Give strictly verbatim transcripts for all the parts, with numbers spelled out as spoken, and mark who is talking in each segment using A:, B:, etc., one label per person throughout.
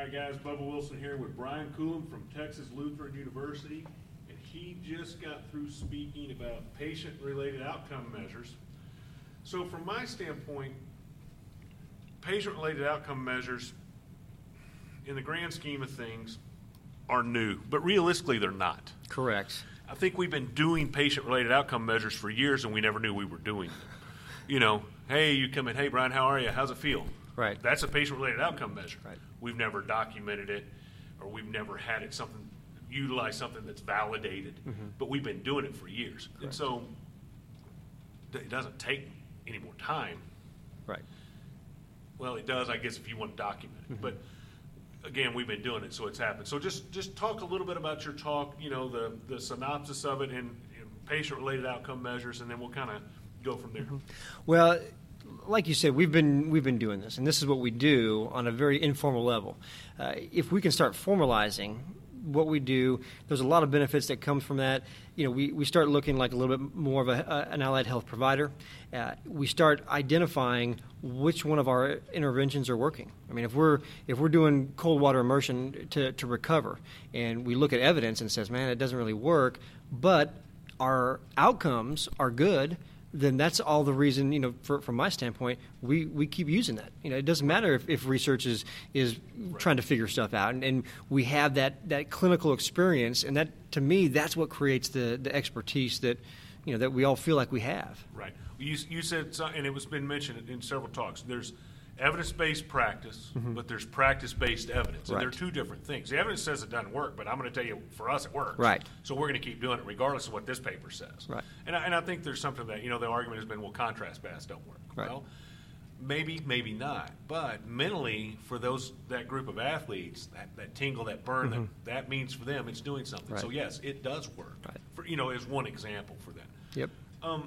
A: right, guys, Bubba Wilson here with Brian Coolin from Texas Lutheran University, and he just got through speaking about patient-related outcome measures. So from my standpoint, patient-related outcome measures, in the grand scheme of things, are new, but realistically they're not.
B: Correct.
A: I think we've been doing patient-related outcome measures for years, and we never knew we were doing them. You know, hey, you come in, hey, Brian, how are you? How's it feel?
B: Right.
A: That's a patient-related outcome measure.
B: Right.
A: We've never documented it, or we've never had it something utilize something that's validated, mm-hmm. but we've been doing it for years. Correct. And so it doesn't take any more time.
B: Right.
A: Well, it does, I guess, if you want to document it. Mm-hmm. But again, we've been doing it, so it's happened. So just just talk a little bit about your talk, you know, the, the synopsis of it and, and patient-related outcome measures, and then we'll kind of go from there.
B: Mm-hmm. Well, like you said, we've been we've been doing this, and this is what we do on a very informal level. Uh, if we can start formalizing what we do, there's a lot of benefits that come from that. You know, we, we start looking like a little bit more of a, uh, an allied health provider. Uh, we start identifying which one of our interventions are working. I mean, if we're if we're doing cold water immersion to, to recover, and we look at evidence and says, man, it doesn't really work, but our outcomes are good, then that's all the reason, you know, for, from my standpoint, we, we keep using that. You know, it doesn't matter if, if research is, is right. trying to figure stuff out, and, and we have that, that clinical experience, and that, to me, that's what creates the, the expertise that, you know, that we all feel like we have.
A: Right. You, you said, and it was been mentioned in several talks, there's evidence-based practice, mm-hmm. but there's practice-based evidence. And
B: right.
A: they're two different things. The evidence says it doesn't work, but I'm going to tell you, for us, it works.
B: Right.
A: So we're going to keep doing it regardless of what this paper says.
B: Right.
A: And I, and I think there's something that, you know, the argument has been, well, contrast baths don't work.
B: Right.
A: Well, maybe, maybe not. But mentally, for those that group of athletes, that, that tingle, that burn, mm-hmm. that, that means for them, it's doing something.
B: Right.
A: So, yes, it does work.
B: Right.
A: For, you know, as one example for that.
B: Yep.
A: Um,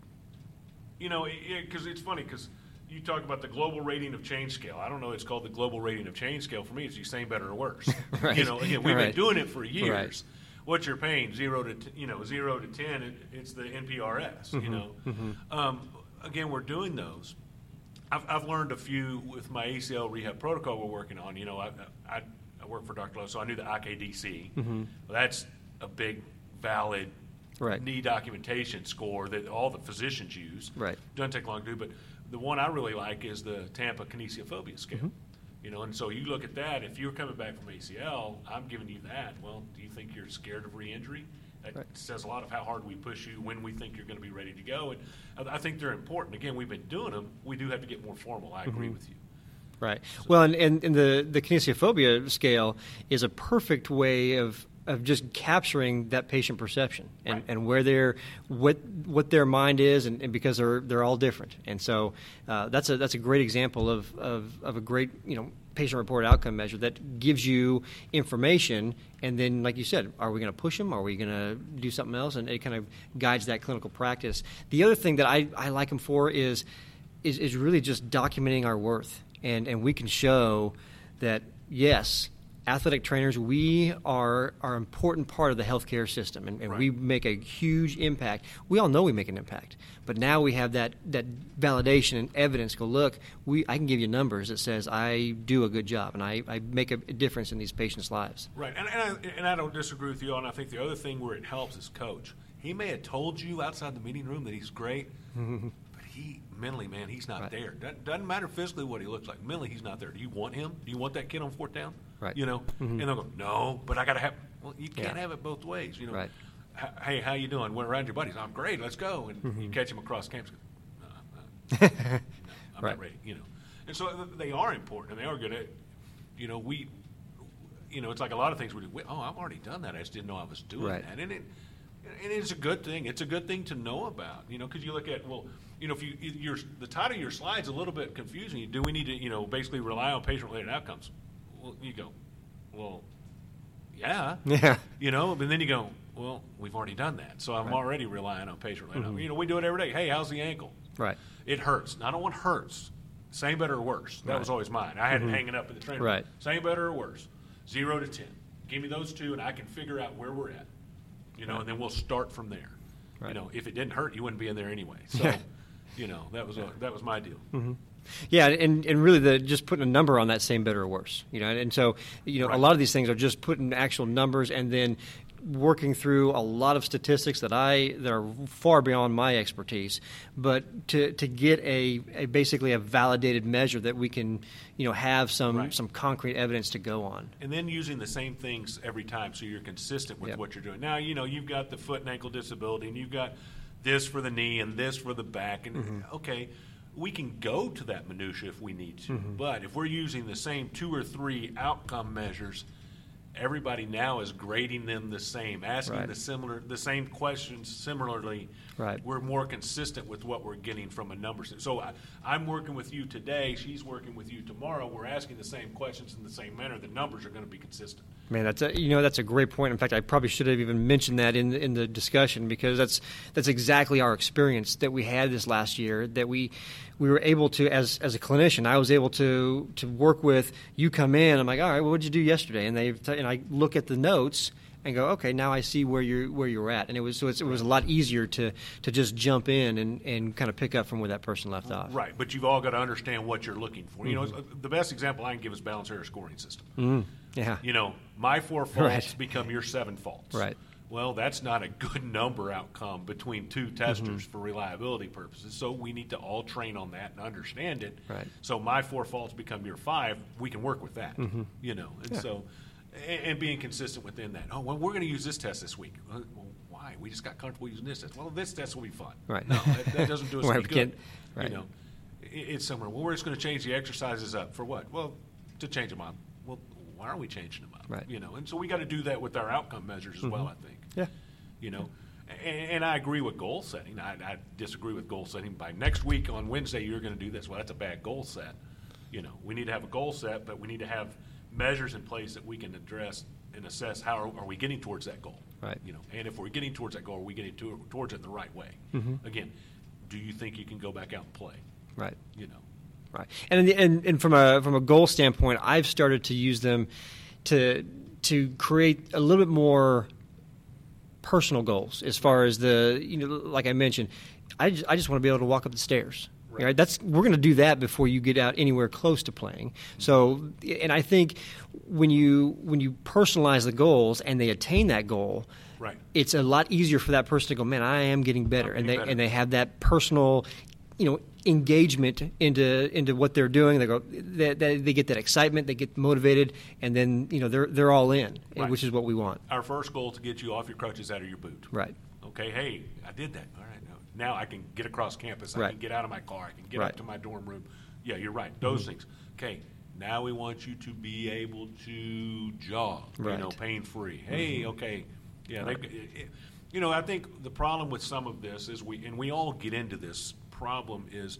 A: you know, because it, it's funny, because you talk about the global rating of change scale. I don't know. It's called the global rating of change scale. For me, it's you same, better, or worse.
B: Right.
A: You know, again, we've
B: right.
A: been doing it for years.
B: Right.
A: What you're paying zero to t- you know zero to ten, it, it's the N P R S.
B: Mm-hmm.
A: You know,
B: mm-hmm.
A: um, again, we're doing those. I've, I've learned a few with my A C L rehab protocol we're working on. You know, I I, I work for Doctor Lowe, so I knew the I K D C.
B: Mm-hmm.
A: Well, that's a big, valid.
B: Right.
A: knee documentation score that all the physicians use.
B: Right.
A: Doesn't take long to do, but the one I really like is the Tampa Kinesiophobia scale. Mm-hmm. You know, and so you look at that. If you're coming back from A C L, I'm giving you that. Well, do you think you're scared of re-injury? That
B: right. says
A: a lot of how hard we push you, when we think you're going to be ready to go, and I think they're important. Again, we've been doing them. We do have to get more formal. I agree
B: mm-hmm.
A: with you.
B: Right. So. Well, and, and, and the the kinesiophobia scale is a perfect way of. of just capturing that patient perception and,
A: right.
B: and where they're what what their mind is, and, and because they're they're all different, and so uh, that's a that's a great example of, of, of a great you know patient reported outcome measure that gives you information, and then like you said, are we going to push them? Are we going to do something else? And it kind of guides that clinical practice. The other thing that I, I like them for is is is really just documenting our worth, and and we can show that yes. Athletic trainers, we are are an important part of the healthcare system, and, and
A: right.
B: we make a huge impact. We all know we make an impact, but now we have that, that validation and evidence. Go look, we I can give you numbers that says I do a good job and I, I make a difference in these patients' lives.
A: Right, and and I, and I don't disagree with you. And I think the other thing where it helps is coach. He may have told you outside the meeting room that he's great, but he mentally, man, he's not
B: right.
A: there. Doesn't, doesn't matter physically what he looks like. Mentally, he's not there. Do you want him? Do you want that kid on fourth down?
B: Right.
A: You know,
B: mm-hmm.
A: and they'll go, no, but I got to have. Well, you can't
B: yeah.
A: have it both ways. You know.
B: Right.
A: Hey, how you doing? Went around your buddies. I'm great. Let's go. And
B: mm-hmm.
A: you catch him across campus. No, no, no, I'm
B: right.
A: not ready. You know, and so they are important and they are good at. You know, we. You know, it's like a lot of things we do. Oh, I've already done that. I just didn't know I was doing
B: right.
A: that, and it. And it's a good thing. It's a good thing to know about, you know, because you look at, well, you know, if you your the title of your slide's a little bit confusing. Do we need to, you know, basically rely on patient-related outcomes? Well, you go, well, yeah,
B: yeah,
A: you know, but then you go, well, we've already done that, so I'm
B: right.
A: already relying on patient-related.
B: Mm-hmm.
A: outcomes. You know, we do it every day. Hey, how's the ankle?
B: Right.
A: It hurts. I don't want hurts. Same, better, or worse. That
B: right.
A: was always mine. I had
B: mm-hmm.
A: it hanging up in the training
B: right.
A: room. Same, better, or worse. Zero to ten. Give me those two, and I can figure out where we're at. You know,
B: right.
A: and then we'll start from there.
B: Right.
A: You know, if it didn't hurt, you wouldn't be in there anyway. So, you know, that was a, that was my deal.
B: Mm-hmm. Yeah, and, and really the just putting a number on that same better or worse. You know, and, and so you know
A: Right.
B: a lot of these things are just putting actual numbers and then working through a lot of statistics that I that are far beyond my expertise, but to to get a, a basically a validated measure that we can you know have some
A: Right.
B: some concrete evidence to go on.
A: And then using the same things every time so you're consistent with
B: Yep.
A: what you're doing. Now, you know, you've got the foot and ankle disability, and you've got this for the knee and this for the back. And,
B: Mm-hmm.
A: okay, we can go to that minutia if we need to.
B: Mm-hmm.
A: But if we're using the same two or three outcome measures, everybody now is grading them the same, asking
B: Right.
A: the similar, the same questions similarly.
B: Right.
A: We're more consistent with what we're getting from a number. So I, I'm working with you today. She's working with you tomorrow. We're asking the same questions in the same manner. The numbers are going to be consistent.
B: Man, that's a, you know that's a great point. In fact, I probably should have even mentioned that in the, in the discussion because that's that's exactly our experience that we had this last year. That we we were able to, as as a clinician, I was able to to work with you. Come in, I'm like, all right, well, what did you do yesterday? And they and I look at the notes and go, okay, now I see where you're where you're at. And it was so it's, it was a lot easier to to just jump in and, and kind of pick up from where that person left off.
A: Right, but you've all got to understand what you're looking for. You know, the best example I can give is balance error scoring system.
B: Mm, yeah.
A: You know, my four faults
B: Right.
A: become your seven faults.
B: Right.
A: Well, that's not a good number outcome between two testers for reliability purposes. So we need to all train on that and understand it.
B: Right.
A: So my four faults become your five. We can work with that. You know, and
B: Yeah.
A: so and, and being consistent within that. Oh, well, we're going to use this test this week. Well, why? We just got comfortable using this test. Well, this test will be fun.
B: Right.
A: No, that, that doesn't do us
B: Right,
A: any
B: we
A: good.
B: can't- right.
A: You know, it, it's somewhere. Well, we're just going to change the exercises up for what? Well, to change them up. Well, why are we changing them up?
B: Right. Mm-hmm.
A: You know, and so we got to do that with our outcome measures as well. I think.
B: Yeah.
A: You know, and, and I agree with goal setting. I, I disagree with goal setting. By next week on Wednesday, you're going to do this. Well, that's a bad goal set. You know, we need to have a goal set, but we need to have measures in place that we can address and assess how are, are we getting towards that goal.
B: Right.
A: You know, and if we're getting towards that goal, are we getting to, towards it in the right way?
B: Mm-hmm.
A: Again, do you think you can go back out and play?
B: Right.
A: You know.
B: Right, and, and and from a from a goal standpoint, I've started to use them to to create a little bit more personal goals as far as the you know like I mentioned, I just, I just want to be able to walk up the stairs.
A: Right.
B: Right? That's we're going to do that before you get out anywhere close to playing. So, and I think when you when you personalize the goals and they attain that goal,
A: Right.
B: it's a lot easier for that person to go, man, I am getting better,
A: I'm
B: and
A: getting
B: they
A: better.
B: and they have that personal, you know, engagement into into what they're doing. They go, they, they, they get that excitement, they get motivated, and then you know they're they're all in,
A: Right.
B: which is what we want.
A: Our first goal to get you off your crutches out of your boot.
B: Right.
A: Okay, hey, I did that. All right, now, now I can get across campus. I
B: Right.
A: can get out of my car. I can get
B: Right.
A: up to my dorm room. Yeah, you're right. Those things. Okay, now we want you to be able to jog,
B: Right.
A: you know, pain-free. Hey, okay. Yeah, they, it, it- you know, I think the problem with some of this is we, and we all get into this problem, is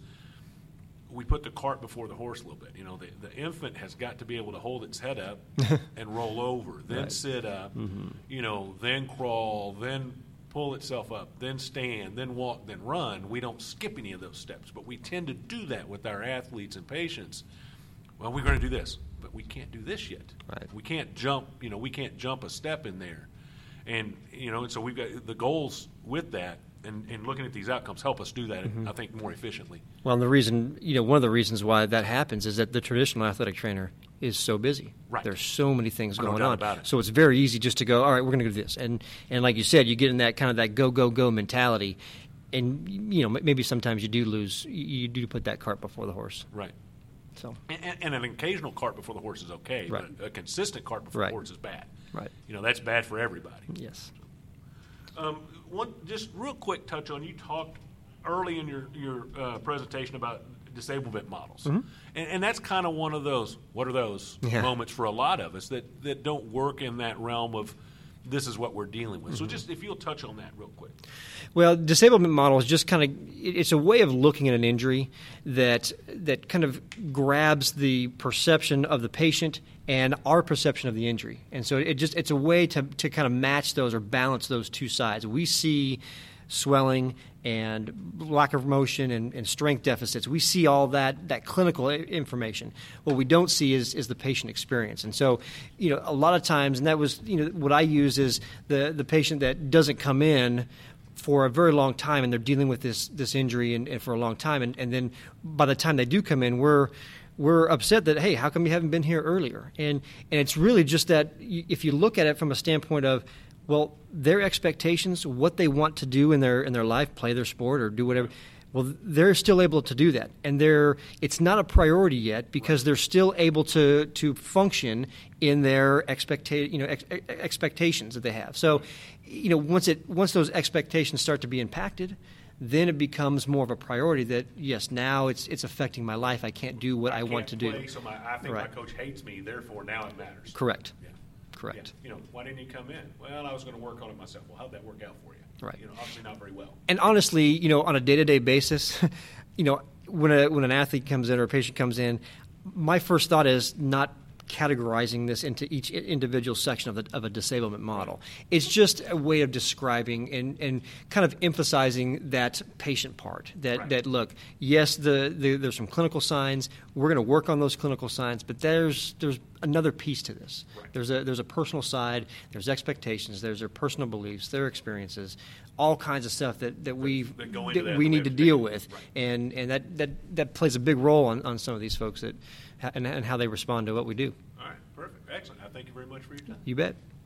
A: we put the cart before the horse a little bit. You know, the, the infant has got to be able to hold its head up and roll over, then
B: Right.
A: sit up, you know, then crawl, then pull itself up, then stand, then walk, then run. We don't skip any of those steps, but we tend to do that with our athletes and patients. Well, we're going to do this, but we can't do this yet.
B: Right.
A: We can't jump, you know, we can't jump a step in there. And, you know, and so we've got the goals with that, and, and looking at these outcomes help us do that, I think, more efficiently.
B: Well, and the reason, you know, one of the reasons why that happens is that the traditional athletic trainer is so busy.
A: Right.
B: There's so many things
A: No
B: going
A: doubt
B: on.
A: about it.
B: So it's very easy just to go, all right, we're going to do this. And and like you said, you get in that kind of that go, go, go mentality. And, you know, maybe sometimes you do lose, you do put that cart before the horse.
A: Right.
B: So,
A: And, and- and an occasional cart before the horse is okay,
B: Right.
A: but a consistent cart before
B: Right.
A: the horse is bad.
B: right.
A: You know, that's bad for everybody.
B: Yes.
A: Um, one, just real quick touch on, you talked early in your, your uh, presentation about disablement models. And, and that's kind of one of those, what are those
B: Yeah.
A: moments for a lot of us that, that don't work in that realm of this is what we're dealing with. So just if you'll touch on that real quick.
B: Well, disablement model is just kind of it's a way of looking at an injury that that kind of grabs the perception of the patient and our perception of the injury. And so it just it's a way to to kind of match those or balance those two sides. We see swelling and lack of motion and, and strength deficits. We see all that that clinical i- information. What we don't see is is the patient experience. And so, you know, a lot of times, and that was you know what I use is the the patient that doesn't come in for a very long time, and they're dealing with this this injury and, and for a long time, and, and then by the time they do come in, we're we're upset that, hey, how come you haven't been here earlier? And and it's really just that if you look at it from a standpoint of, well, their expectations, what they want to do in their in their life, play their sport or do whatever, well, they're still able to do that, and they're it's not a priority yet because they're still able to to function in their expecta- you know ex- expectations that they have. So, you know, once it once those expectations start to be impacted, then it becomes more of a priority that, yes, now it's it's affecting my life. I can't do what I,
A: I
B: want
A: can't
B: to do.
A: play, so my, I think
B: Right.
A: my coach hates me, therefore now it matters.
B: Correct.
A: Yeah.
B: Correct.
A: Yeah. You know, why didn't you come in? Well, I was going to work on it myself. Well, how'd that work out for you?
B: Right.
A: You know, obviously not very well.
B: And honestly, you know, on a day-to-day basis, you know, when a when an athlete comes in or a patient comes in, my first thought is not categorizing this into each individual section of, the, of a disablement model. It's just a way of describing and, and kind of emphasizing that patient part. That
A: Right.
B: that look, yes, the, the there's some clinical signs. We're going to work on those clinical signs, but there's there's another piece to this.
A: Right.
B: There's a there's a personal side. There's expectations. There's their personal beliefs, their experiences, all kinds of stuff that that we
A: that go into
B: that
A: that
B: we
A: that we
B: need
A: have
B: to
A: to
B: deal
A: take-
B: with,
A: Right.
B: and and that, that that plays a big role on, on some of these folks that and, and how they respond to what we do.
A: All right, perfect. Excellent. I thank you very much for your time.
B: You bet.